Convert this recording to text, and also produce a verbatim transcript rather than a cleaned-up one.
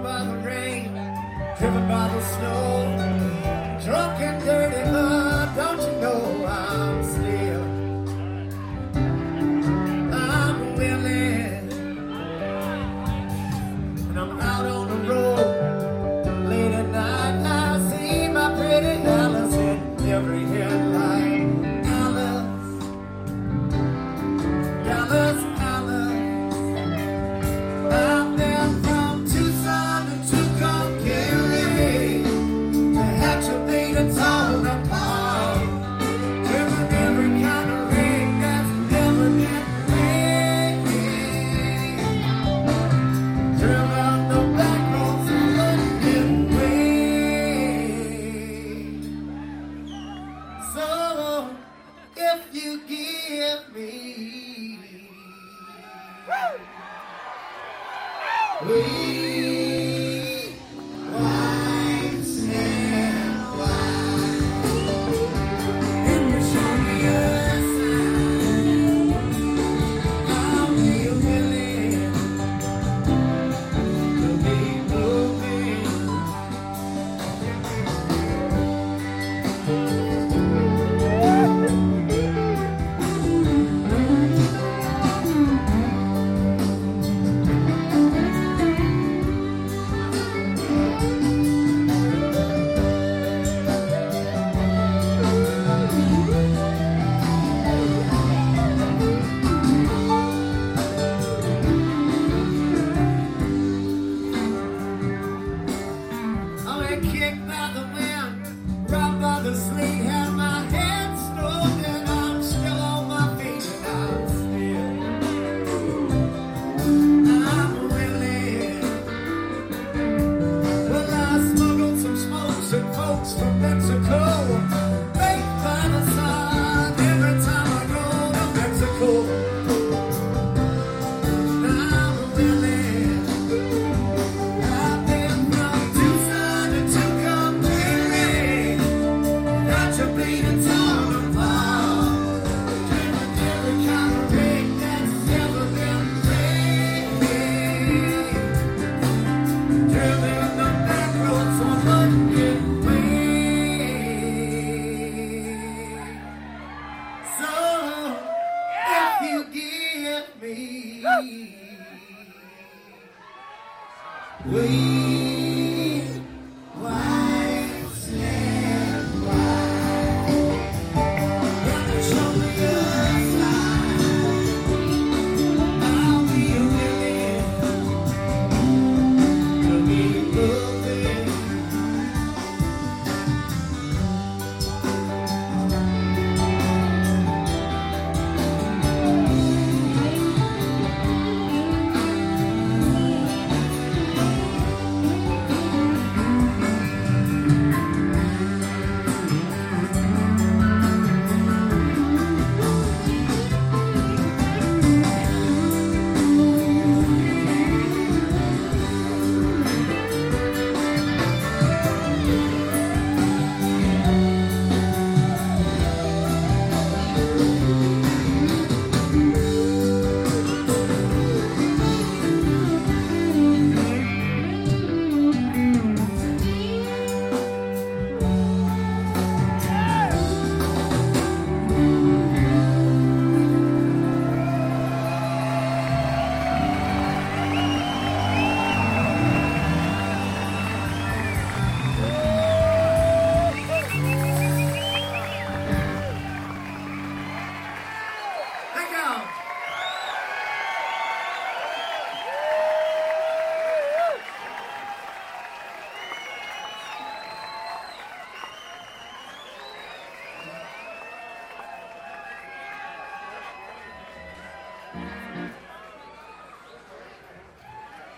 by the rain, driven by the snow, drunk and dirty mud. Don't you know I'm still, I'm willing, and I'm out on the road late at night. I see my pretty Alice in every headline. Alice, Alice, Alice. I've been from Tucson to Tucumcari, to Hatchabay to Tonopah, driven every kind of rig that's ever been made, driven the back roads of London way. So if you give me sweet wine and wine, and you show me a sign, I'll be willing to be moving. I'm kicked by the wind, robbed by the sleet, had my head stroked, and I'm still on my feet, and I'm still, I'm willing. Well, I smuggled some smokes and folks from Mexico, baked by the sun every time I go to Mexico. I'm willing. I've been from Tucson to Tucumcari, Hatchabay to Tonopah, driven every kind of rig that's ever been made, driven the back roads on London way. So if you give me we